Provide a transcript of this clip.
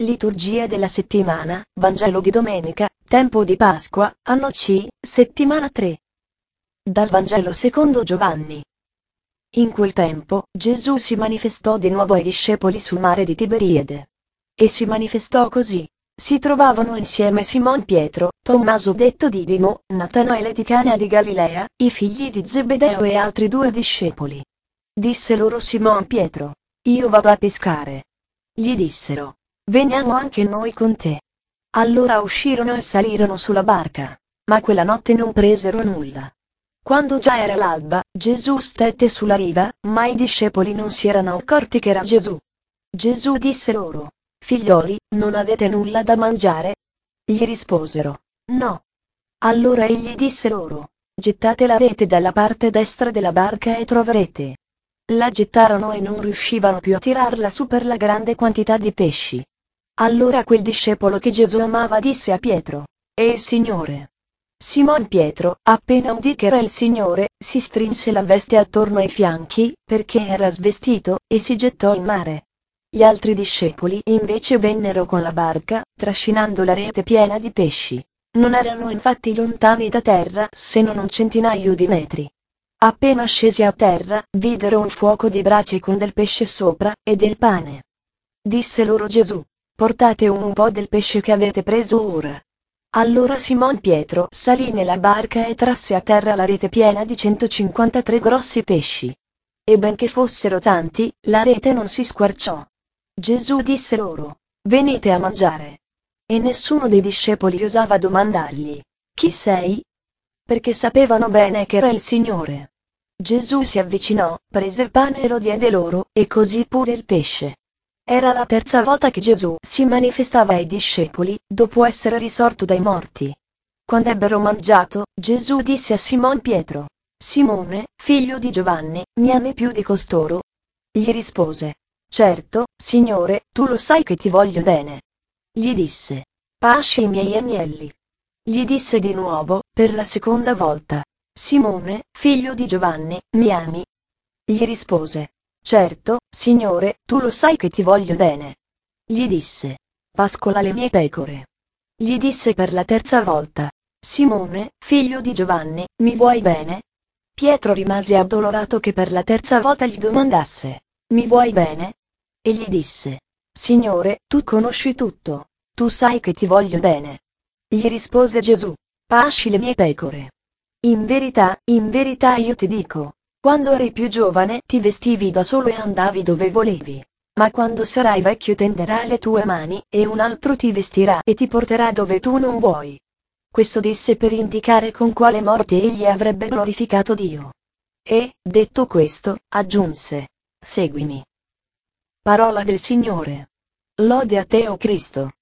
Liturgia della settimana, Vangelo di domenica, tempo di Pasqua, anno C, settimana 3. Dal Vangelo secondo Giovanni. In quel tempo, Gesù si manifestò di nuovo ai discepoli sul mare di Tiberiade. E si manifestò così. Si trovavano insieme Simon Pietro, Tommaso detto Didimo, Natanaele di Cana di Galilea, i figli di Zebedeo e altri 2 discepoli. Disse loro Simon Pietro: Io vado a pescare. Gli dissero: Veniamo anche noi con te. Allora uscirono e salirono sulla barca, ma quella notte non presero nulla. Quando già era l'alba, Gesù stette sulla riva, ma i discepoli non si erano accorti che era Gesù. Gesù disse loro: Figlioli, non avete nulla da mangiare? Gli risposero: No. Allora egli disse loro: Gettate la rete dalla parte destra della barca e troverete. La gettarono e non riuscivano più a tirarla su per la grande quantità di pesci. Allora quel discepolo che Gesù amava disse a Pietro: È il Signore. Simon Pietro, appena udì che era il Signore, si strinse la veste attorno ai fianchi, perché era svestito, e si gettò in mare. Gli altri discepoli invece vennero con la barca, trascinando la rete piena di pesci. Non erano infatti lontani da terra se non un centinaio di metri. Appena scesi a terra, videro un fuoco di brace con del pesce sopra, e del pane. Disse loro Gesù: Portate un po' del pesce che avete preso ora. Allora Simon Pietro salì nella barca e trasse a terra la rete piena di 153 grossi pesci. E benché fossero tanti, la rete non si squarciò. Gesù disse loro: Venite a mangiare. E nessuno dei discepoli osava domandargli: Chi sei? Perché sapevano bene che era il Signore. Gesù si avvicinò, prese il pane e lo diede loro, e così pure il pesce. Era la terza volta che Gesù si manifestava ai discepoli, dopo essere risorto dai morti. Quando ebbero mangiato, Gesù disse a Simon Pietro: Simone, figlio di Giovanni, mi ami più di costoro? Gli rispose: Certo, Signore, tu lo sai che ti voglio bene. Gli disse: Pasci i miei agnelli. Gli disse di nuovo, per la seconda volta: Simone, figlio di Giovanni, mi ami? Gli rispose: Certo, Signore, tu lo sai che ti voglio bene. Gli disse: Pascola le mie pecore. Gli disse per la terza volta: Simone, figlio di Giovanni, mi vuoi bene? Pietro rimase addolorato che per la terza volta gli domandasse: Mi vuoi bene? E gli disse: Signore, tu conosci tutto. Tu sai che ti voglio bene. Gli rispose Gesù: Pasci le mie pecore. In verità io ti dico, quando eri più giovane ti vestivi da solo e andavi dove volevi. Ma quando sarai vecchio tenderai le tue mani, e un altro ti vestirà e ti porterà dove tu non vuoi. Questo disse per indicare con quale morte egli avrebbe glorificato Dio. E, detto questo, aggiunse: Seguimi. Parola del Signore. Lode a te, o Cristo.